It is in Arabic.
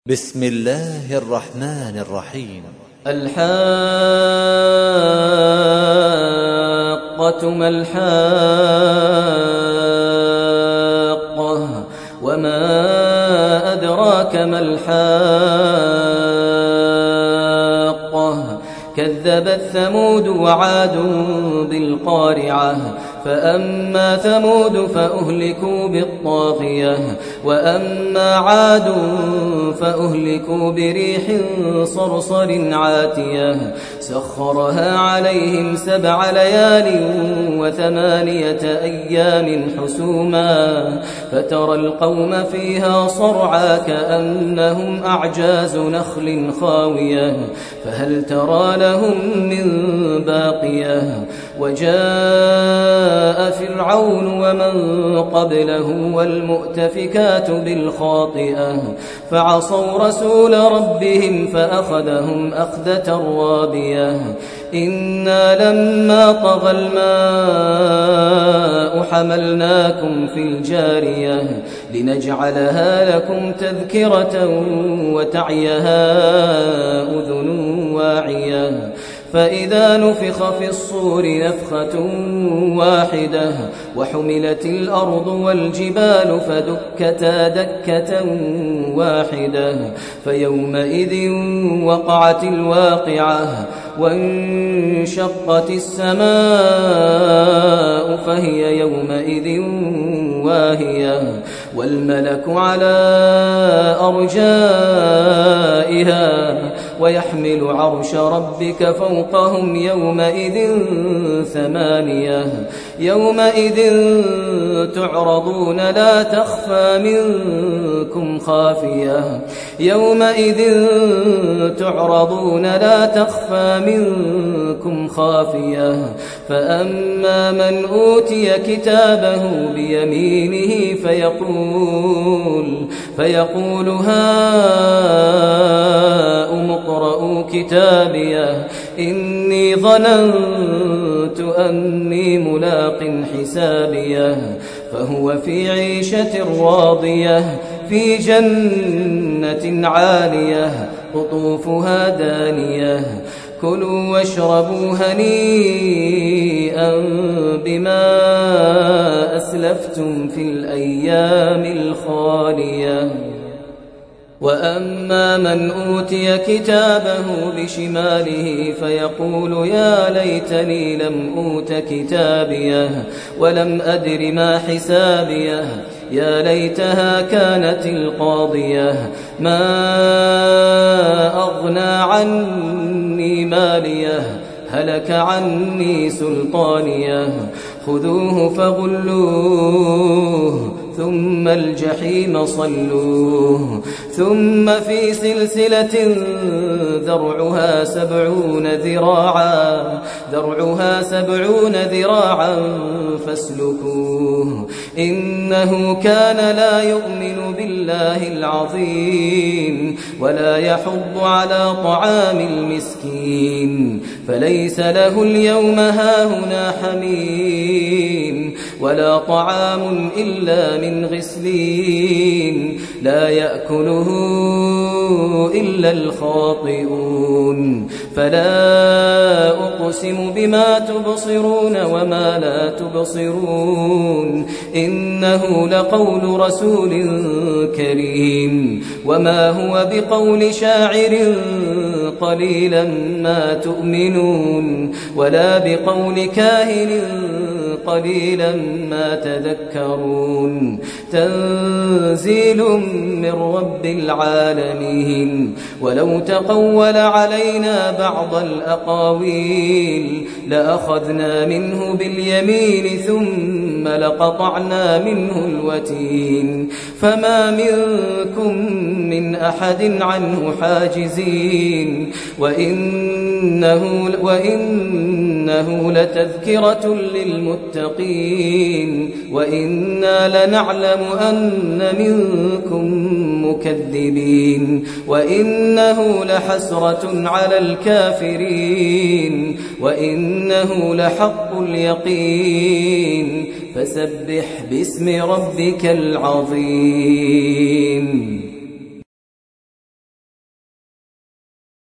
بسم الله الرحمن الرحيم. الحاقة ما الحاقة وما أدراك ما الحاقة كذبت ثمود وعاد بالقارعة فأما ثمود فأهلكوا بالطاغية وأما عاد فأهلكوا بريح صرصر عاتية سخرها عليهم 7 ليال و8 أيام حسوما فترى القوم فيها صرعى كأنهم أعجاز نخل خاوية فهل ترى لهم من باقية وجاء فرعون ومن قبله والمؤتفكات بالخاطئة فعصوا رسول ربهم فأخذهم أخذة رابية إنا لما طغى الماء حملناكم في الجارية لنجعلها لكم تذكرة وتعيها أذن واعية فإذا نفخ في الصور نفخة واحدة وحملت الأرض والجبال فدكتا دكة واحدة فيومئذ وقعت الواقعة وانشقت السماء فهي يومئذ واهية والملك على أرجائها ويحمل عرش ربك فوقهم يومئذ 8 يومئذ تعرضون لا تخفى منكم خافية يومئذ تعرضون لا تخفى منكم خافية فأما من أوتي كتابه بيمينه فيقول هاؤم اقرءوا كتابيه إني ظننت أني ملاق حسابيه فهو في عيشة راضية في جنة عالية قطوفها دانية كلوا واشربوا هنيئا بما أسلفتم في الأيام الخالية وأما من أوتي كتابه بشماله فيقول يا ليتني لم أوت كتابيه ولم أدر ما حسابيه يا ليتها كانت القاضية ما أغنى عني ماليه هلك عني سلطانيه خذوه فغلوه ثم الجحيم صلوه ثم في سلسلة ذرعها 70 ذراعا فاسلكوه إنه كان لا يؤمن بالله العظيم ولا يحض على طعام المسكين فليس له اليوم هاهنا حميم ولا طعام إلا من غسلين لا يأكله إلا الخاطئون فلا أقسم بما تبصرون وما لا تبصرون إنه لقول رسول كريم وما هو بقول شاعر قليلا ما تؤمنون ولا بقول كاهن قليلا ما تذكرون تنزيل من رب العالمين ولو تقول علينا بعض الأقاويل لأخذنا منه باليمين ثم لقطعنا منه الوتين فما منكم من أحد عنه حاجزين وإنه لتذكرة للمتقين وإنا لنعلم أن منكم مكذبين وإنه لحسرة على الكافرين وإنه لحق اليقين فسبح باسم ربك العظيم.